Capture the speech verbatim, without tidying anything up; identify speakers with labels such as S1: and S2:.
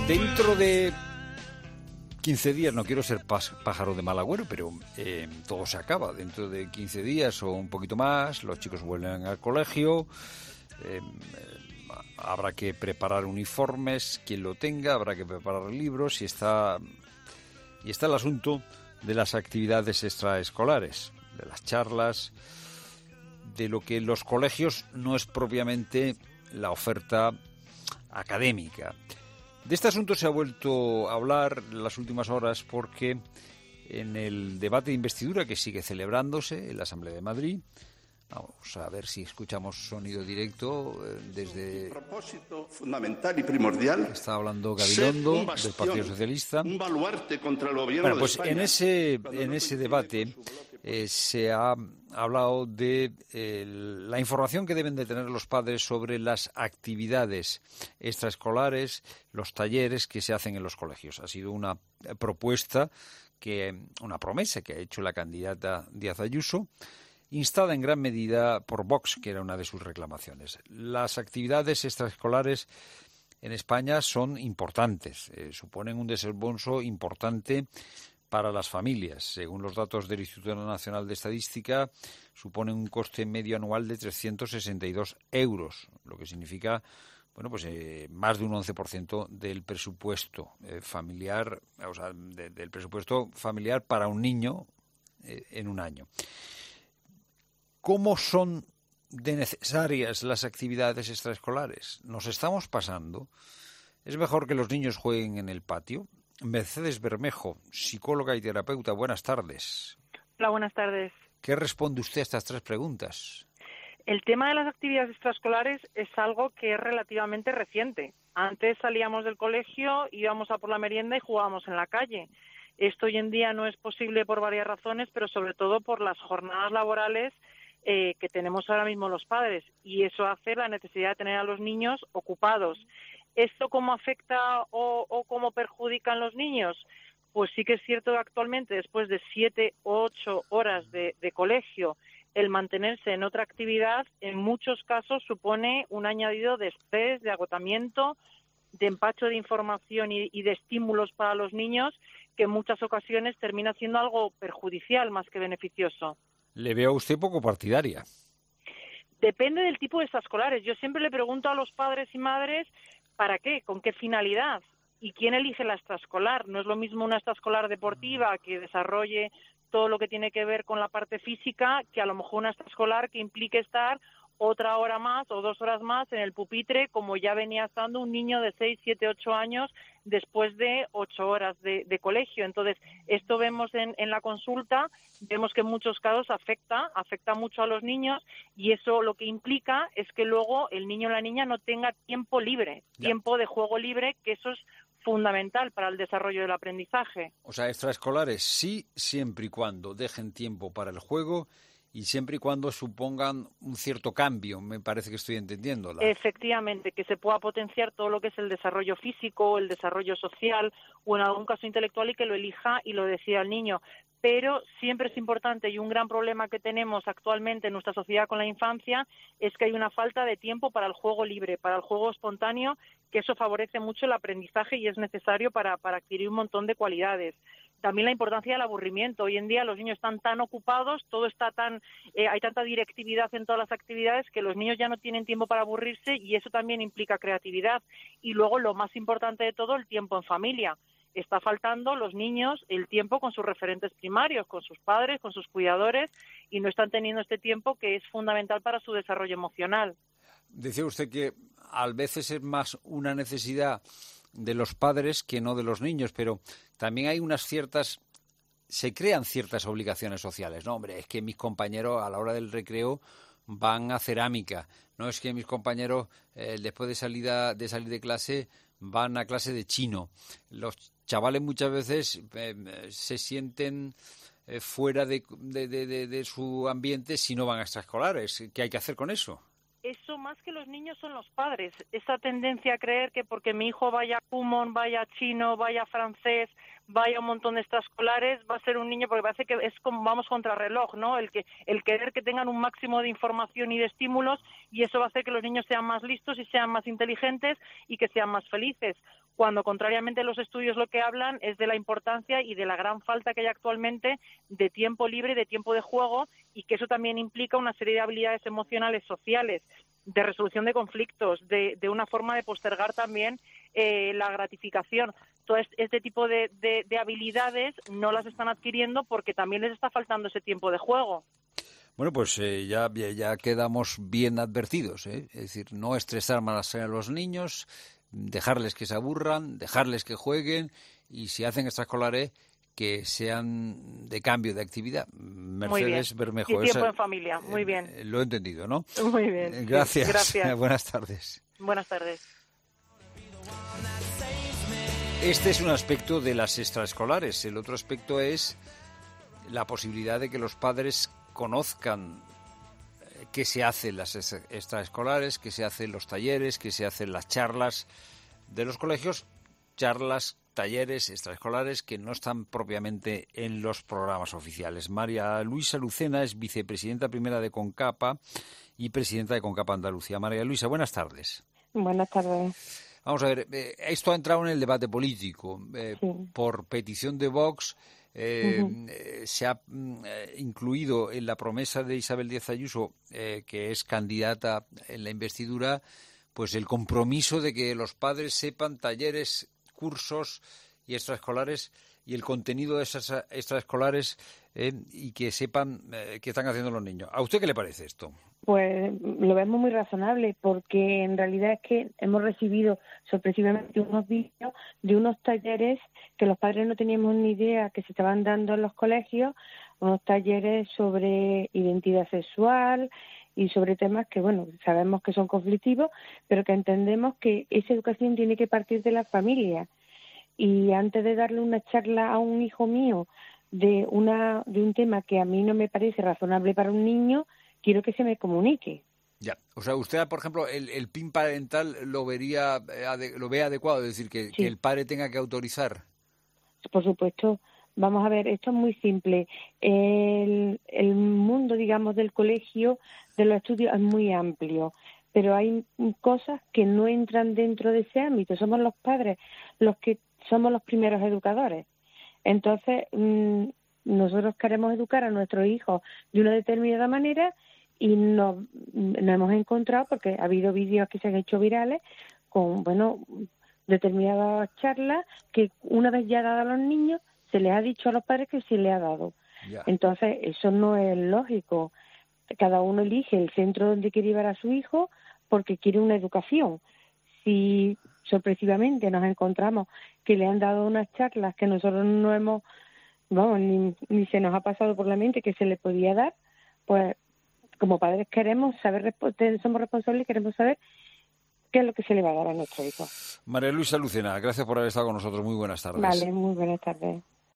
S1: Dentro de quince días, no quiero ser pájaro de mal agüero, pero eh, todo se acaba. Dentro de quince días o un poquito más, los chicos vuelven al colegio, eh, habrá que preparar uniformes, quien lo tenga, habrá que preparar libros y está, y está el asunto de las actividades extraescolares, de las charlas, de lo que en los colegios no es propiamente la oferta académica. De este asunto se ha vuelto a hablar en las últimas horas porque en el debate de investidura que sigue celebrándose en la Asamblea de Madrid, vamos a ver si escuchamos sonido directo desde...
S2: Un propósito fundamental y primordial.
S1: Está hablando Gabilondo del Partido Socialista.
S2: Un baluarte contra el gobierno
S1: bueno,
S2: de
S1: pues
S2: España.
S1: en ese en ese debate eh, se ha hablado de eh, la información que deben de tener los padres sobre las actividades extraescolares, los talleres que se hacen en los colegios. Ha sido una propuesta, que una promesa que ha hecho la candidata Díaz Ayuso, instada en gran medida por Vox, que era una de sus reclamaciones. Las actividades extraescolares en España son importantes, eh, suponen un desembolso importante para las familias. Según los datos del Instituto Nacional de Estadística, suponen un coste medio anual de trescientos sesenta y dos euros, lo que significa bueno, pues eh, más de un once por ciento del presupuesto eh, familiar, o sea, de, del presupuesto familiar para un niño eh, en un año. ¿Cómo son de necesarias las actividades extraescolares? ¿Nos estamos pasando? ¿Es mejor que los niños jueguen en el patio? Mercedes Bermejo, psicóloga y terapeuta, buenas tardes.
S3: Hola, buenas tardes.
S1: ¿Qué responde usted a estas tres preguntas?
S3: El tema de las actividades extraescolares es algo que es relativamente reciente. Antes salíamos del colegio, íbamos a por la merienda y jugábamos en la calle. Esto hoy en día no es posible por varias razones, pero sobre todo por las jornadas laborales eh, que tenemos ahora mismo los padres. Y eso hace la necesidad de tener a los niños ocupados. ¿Esto cómo afecta o, o cómo perjudica a los niños? Pues sí que es cierto que actualmente, después de siete u ocho horas de, de colegio, el mantenerse en otra actividad, en muchos casos supone un añadido de estrés, de agotamiento, de empacho de información y, y de estímulos para los niños, que en muchas ocasiones termina siendo algo perjudicial más que beneficioso.
S1: Le veo a usted poco partidaria.
S3: Depende del tipo de extraescolares. Yo siempre le pregunto a los padres y madres, ¿para qué? ¿Con qué finalidad? ¿Y quién elige la extraescolar? No es lo mismo una extraescolar deportiva que desarrolle todo lo que tiene que ver con la parte física que a lo mejor una extraescolar que implique estar otra hora más o dos horas más en el pupitre, como ya venía estando un niño de seis, siete, ocho años después de ocho horas de, de colegio. Entonces, esto vemos en, en la consulta, vemos que en muchos casos afecta, afecta mucho a los niños, y eso lo que implica es que luego el niño o la niña no tenga tiempo libre, ya. tiempo de juego libre, que eso es fundamental para el desarrollo del aprendizaje.
S1: O sea, extraescolares sí, siempre y cuando dejen tiempo para el juego y siempre y cuando supongan un cierto cambio, me parece que estoy entendiéndola.
S3: Efectivamente, que se pueda potenciar todo lo que es el desarrollo físico, el desarrollo social o en algún caso intelectual y que lo elija y lo decida el niño. Pero siempre es importante, y un gran problema que tenemos actualmente en nuestra sociedad con la infancia es que hay una falta de tiempo para el juego libre, para el juego espontáneo, que eso favorece mucho el aprendizaje y es necesario para, para adquirir un montón de cualidades. También la importancia del aburrimiento. Hoy en día los niños están tan ocupados, todo está tan, eh, hay tanta directividad en todas las actividades que los niños ya no tienen tiempo para aburrirse, y eso también implica creatividad. Y luego, lo más importante de todo, el tiempo en familia. Está faltando los niños el tiempo con sus referentes primarios, con sus padres, con sus cuidadores, y no están teniendo este tiempo que es fundamental para su desarrollo emocional.
S1: Decía usted que a veces es más una necesidad de los padres que no de los niños, pero también hay unas ciertas, se crean ciertas obligaciones sociales, ¿no? Hombre, es que mis compañeros a la hora del recreo van a cerámica, no es que mis compañeros eh, después de salida de salir de clase van a clase de chino. Los chavales muchas veces eh, se sienten eh, fuera de, de, de, de su ambiente si no van a extraescolares. ¿Qué hay que hacer con eso?
S3: eso más que los niños son los padres. Esa tendencia a creer que porque mi hijo vaya a Kumon, vaya a chino, vaya a francés, vaya a un montón de extraescolares, va a ser un niño, porque parece que es como vamos contra reloj, ¿no? El que el querer que tengan un máximo de información y de estímulos, y eso va a hacer que los niños sean más listos y sean más inteligentes y que sean más felices. Cuando contrariamente los estudios lo que hablan es de la importancia y de la gran falta que hay actualmente de tiempo libre, de tiempo de juego, y que eso también implica una serie de habilidades emocionales, sociales, de resolución de conflictos, de, de una forma de postergar también eh, la gratificación. Todo este tipo de, de, de habilidades no las están adquiriendo porque también les está faltando ese tiempo de juego.
S1: Bueno, pues eh, ya, ya quedamos bien advertidos, ¿eh? Es decir, no estresar más a los niños, dejarles que se aburran, dejarles que jueguen, y si hacen extraescolares, que sean de cambio de actividad. Mercedes Bermejo.
S3: Muy bien, tiempo en familia, muy bien.
S1: Eh, lo he entendido, ¿no?
S3: Muy bien.
S1: Eh, gracias.
S3: Sí, gracias.
S1: Buenas tardes.
S3: Buenas tardes.
S1: Este es un aspecto de las extraescolares. El otro aspecto es la posibilidad de que los padres conozcan qué se hace en las extraescolares, qué se hace en los talleres, qué se hace en las charlas de los colegios, charlas, talleres extraescolares que no están propiamente en los programas oficiales. María Luisa Lucena es vicepresidenta primera de CONCAPA y presidenta de CONCAPA Andalucía. María Luisa, buenas tardes.
S4: Buenas tardes.
S1: Vamos a ver, eh, esto ha entrado en el debate político. Eh, sí. Por petición de Vox eh, uh-huh. eh, se ha eh, incluido en la promesa de Isabel Díaz Ayuso, eh, que es candidata en la investidura, pues el compromiso de que los padres sepan talleres, cursos y extraescolares y el contenido de esas extraescolares eh, y que sepan eh, qué están haciendo los niños. ¿A usted qué le parece esto?
S4: Pues lo vemos muy razonable, porque en realidad es que hemos recibido sorpresivamente unos vídeos de unos talleres que los padres no teníamos ni idea que se estaban dando en los colegios, unos talleres sobre identidad sexual y sobre temas que, bueno, sabemos que son conflictivos, pero que entendemos que esa educación tiene que partir de la familia. Y antes de darle una charla a un hijo mío de una de un tema que a mí no me parece razonable para un niño, quiero que se me comunique.
S1: Ya, o sea, usted, por ejemplo, el, el P I N parental lo vería, lo ve adecuado, es decir, que, sí. que el padre tenga que autorizar.
S4: Por supuesto. Vamos a ver, esto es muy simple. El, el mundo, digamos, del colegio, de los estudios, es muy amplio, pero hay cosas que no entran dentro de ese ámbito. Somos los padres los que somos los primeros educadores. Entonces, mmm, nosotros queremos educar a nuestros hijos de una determinada manera y nos, nos hemos encontrado, porque ha habido vídeos que se han hecho virales con, bueno, determinadas charlas que una vez ya dadas a los niños, se les ha dicho a los padres que se les ha dado. Yeah. Entonces, eso no es lógico. Cada uno elige el centro donde quiere llevar a su hijo porque quiere una educación. Si sorpresivamente nos encontramos que le han dado unas charlas que nosotros no hemos, vamos, ni, ni se nos ha pasado por la mente que se le podía dar, pues como padres queremos saber, somos responsables y queremos saber qué es lo que se le va a dar a nuestro hijo.
S1: María Luisa Lucena, gracias por haber estado con nosotros. Muy buenas tardes.
S4: Vale, muy buenas tardes.